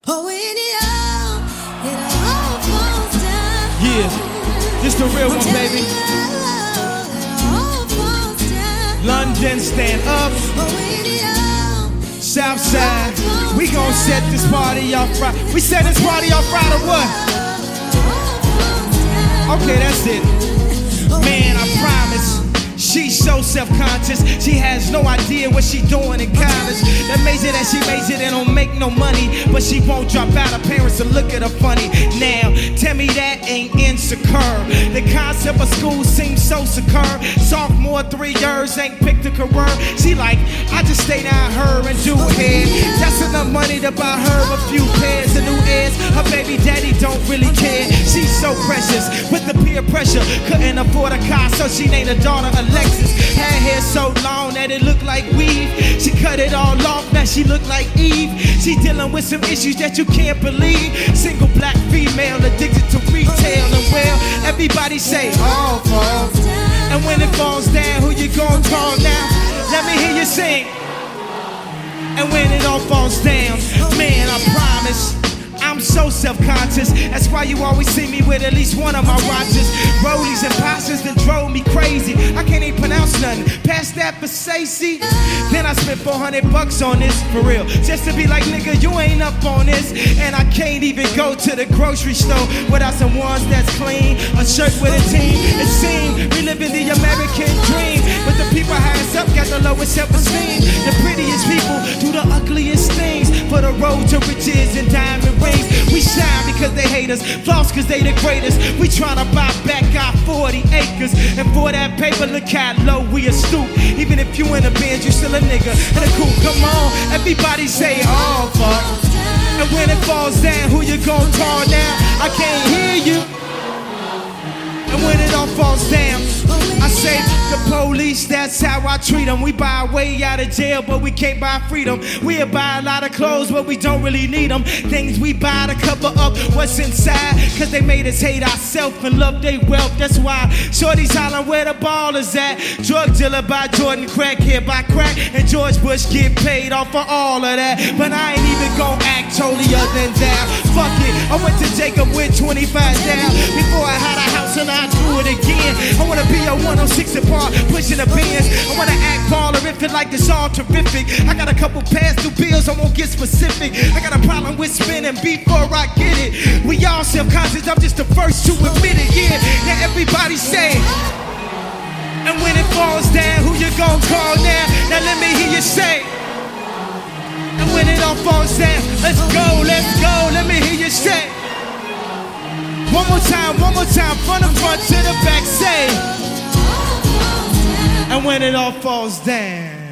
Oh, when it all falls down. Yeah, this the real one, baby. London, stand up. Southside, we gon' set this party off right. We set this party off right or what? Okay, that's it. Man, I promise. She's so self-conscious, she has no idea what she doing in college. Amazing that she makes it and don't make no money, but she won't drop out. Her parents will look at her funny. Now, tell me that ain't insecure. The concept of school seems so secure. Sophomore 3 years ain't picked a career. She like, I just stay down her and do hair. That's enough money to buy her a few pairs of new ears. Her baby daddy don't really care. She's so precious with the peer pressure. Couldn't afford a car, so she named her daughter Alexis. Had hair so long that it looked like weave. She cut it all off, now she look like Eve. She dealing with some issues that you can't believe. Single black female addicted to retail. And well, everybody say all falls down. And when it falls down, who you gonna call now? Let me hear you sing. And when it all falls down, man, I promise I'm so self-conscious. That's why you always see me with at least one of my watches. Rollies and passes that drove me crazy. I can't even pronounce nothing past that for Stacey. Then I spent $400 on this, for real, just to be like, nigga, you ain't up on this. And I can't even go to the grocery store without some ones that's clean, a shirt with a team. It seems we live in the American dream, but the people highest up got the lowest self-esteem. The prettiest people do the ugliest things for the road to riches and diamond rings. We shine because they hate us, floss because they the greatest. We tryna buy back our 40 acres, and for that paper, look how low we a stoop. Even if you in a band, you still a nigga and a cool. Come on, everybody say all fuck. And when it falls down, who you gon' call now? I can't hear you. And when it all falls down, I say the police, that's how I treat them. We buy our way out of jail, but we can't buy freedom. We'll buy a lot of clothes, but we don't really need them. Things we buy to cover up what's inside, cause they made us hate ourselves and love their wealth. That's why shorty's hollering where the ball is at. Drug dealer by Jordan, crackhead by crack, and George Bush get paid off for all of that. But I ain't even gon' act holier than thou. Fuck it, I went to Jacob with 25 down before I had a house and I do it again. I wanna be a 106 apart, pushing the bins. I wanna act ballerific like it's all terrific. I got a couple past due bills, I won't get specific. I got a problem with spinning before I get it. We all self-conscious, I'm just the first to admit it, yeah. Now everybody say. And when it falls down, who you gon' call now? Now let me hear you say. And when it all falls down, let's go, let me hear you say. One more time, from the front to the back, say. And when it all falls down.